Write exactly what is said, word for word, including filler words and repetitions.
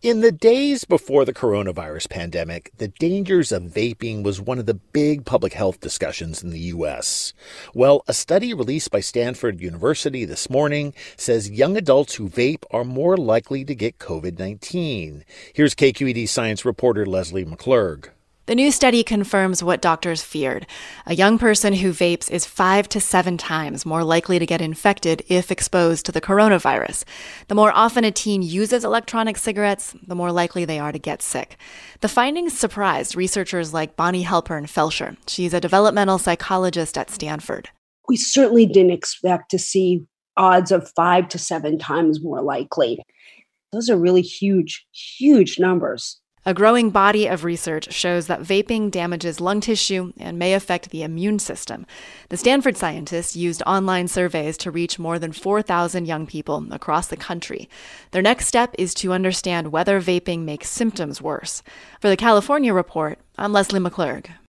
In the days before the coronavirus pandemic, the dangers of vaping was one of the big public health discussions in the U S. Well, a study released by Stanford University this morning says young adults who vape are more likely to get covid nineteen. Here's K Q E D science reporter Leslie McClurg. The new study confirms what doctors feared. A young person who vapes is five to seven times more likely to get infected if exposed to the coronavirus. The more often a teen uses electronic cigarettes, the more likely they are to get sick. The findings surprised researchers like Bonnie Halpern-Felsher. She's a developmental psychologist at Stanford. We certainly didn't expect to see odds of five to seven times more likely. Those are really huge, huge numbers. A growing body of research shows that vaping damages lung tissue and may affect the immune system. The Stanford scientists used online surveys to reach more than four thousand young people across the country. Their next step is to understand whether vaping makes symptoms worse. For the California Report, I'm Leslie McClurg.